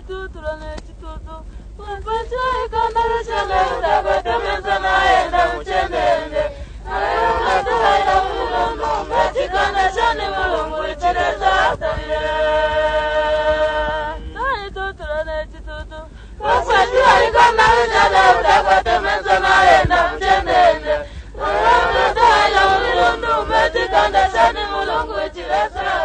turane chitutu. Wapacha ikandara shale utabata menzana enda mchendende. Ayamata haida mulungu mechikanda shani mulungu ichireza atanye. Tani turane chitutu. Wapacha ikandara shale utabata menzana enda mchendende. Ayamata haida mulungu mechikanda shani mulungu ichireza